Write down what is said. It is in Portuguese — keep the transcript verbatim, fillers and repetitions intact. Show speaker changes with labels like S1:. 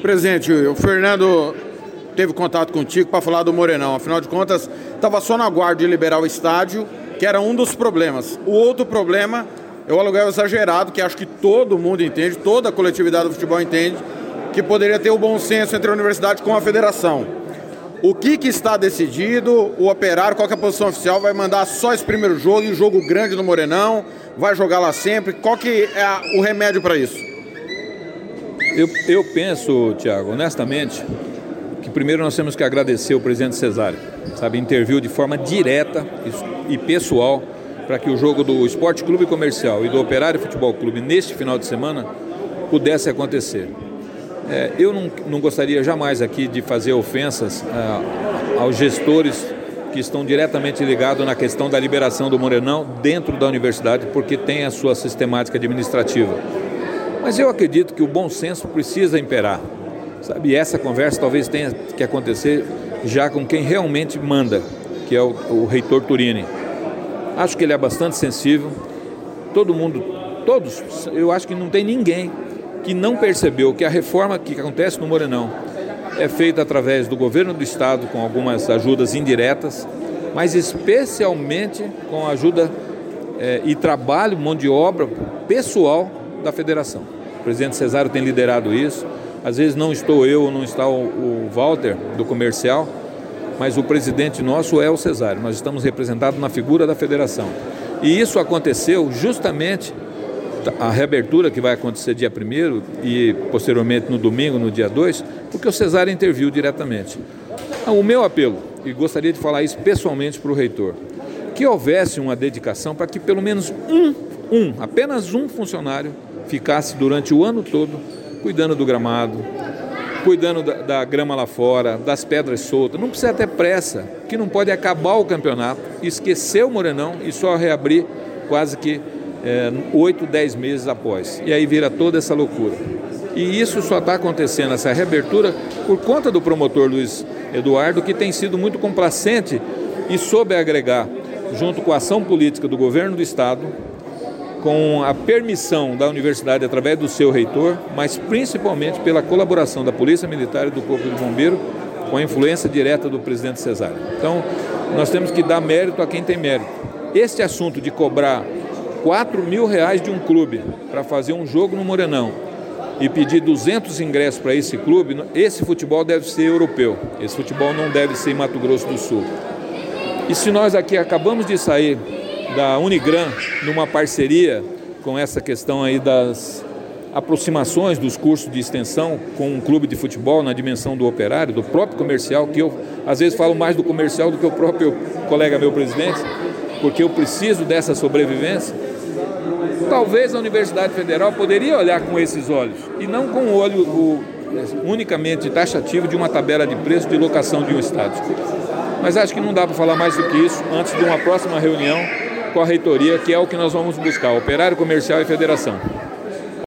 S1: Presidente, o Fernando teve contato contigo para falar do Morenão. Afinal de contas, estava só na guarda de liberar o estádio, que era um dos problemas. O outro problema é o aluguel exagerado, que acho que todo mundo entende, toda a coletividade do futebol entende, que poderia ter o bom senso entre a universidade com a federação. O que, que está decidido? O Operário, qual que é a posição oficial? Vai mandar só esse primeiro jogo e o jogo grande no Morenão? Vai jogar lá sempre? Qual que é a, o remédio para isso?
S2: Eu, eu penso, Thiago, honestamente, que primeiro nós temos que agradecer o presidente Cesário, sabe, interviu de forma direta e pessoal para que o jogo do Esporte Clube Comercial e do Operário Futebol Clube neste final de semana pudesse acontecer. É, eu não, não gostaria jamais aqui de fazer ofensas é, aos gestores que estão diretamente ligados na questão da liberação do Morenão dentro da universidade, porque tem a sua sistemática administrativa. Mas eu acredito que o bom senso precisa imperar, sabe? E essa conversa talvez tenha que acontecer já com quem realmente manda, que é o, o reitor Turini. Acho que ele é bastante sensível, todo mundo, todos, eu acho que não tem ninguém que não percebeu que a reforma que acontece no Morenão é feita através do governo do estado, com algumas ajudas indiretas, mas especialmente com a ajuda é, e trabalho, mão de obra pessoal da federação. O presidente Cesário tem liderado isso, às vezes não estou eu, não está o, o Walter do comercial, mas o presidente nosso é o Cesário, nós estamos representados na figura da federação. E isso aconteceu justamente, a reabertura que vai acontecer dia primeiro e posteriormente no domingo, no dia dois, porque o Cesário interviu diretamente. O meu apelo, e gostaria de falar isso pessoalmente para o reitor, que houvesse uma dedicação para que pelo menos um, um, apenas um funcionário ficasse durante o ano todo cuidando do gramado, cuidando da, da grama lá fora, das pedras soltas. Não precisa ter pressa, que não pode acabar o campeonato, esquecer o Morenão e só reabrir quase que É, oito, dez meses após. E aí vira toda essa loucura. E isso só está acontecendo, essa reabertura, por conta do promotor Luiz Eduardo, que tem sido muito complacente e soube agregar, junto com a ação política do governo do estado, com a permissão da universidade através do seu reitor, mas principalmente pela colaboração da Polícia Militar e do Corpo de Bombeiro, com a influência direta do presidente Cesário. Então, nós temos que dar mérito a quem tem mérito. Este assunto de cobrar quatro mil reais de um clube para fazer um jogo no Morenão e pedir duzentos ingressos para esse clube, esse futebol deve ser europeu, esse futebol não deve ser em Mato Grosso do Sul. E se nós aqui acabamos de sair da Unigran numa parceria com essa questão aí das aproximações dos cursos de extensão com um clube de futebol na dimensão do Operário, do próprio comercial, que eu às vezes falo mais do comercial do que o próprio colega meu presidente, porque eu preciso dessa sobrevivência. Talvez a Universidade Federal poderia olhar com esses olhos e não com o olho o, unicamente taxativo de uma tabela de preço de locação de um estádio. Mas acho que não dá para falar mais do que isso antes de uma próxima reunião com a reitoria, que é o que nós vamos buscar, Operário, Comercial e Federação.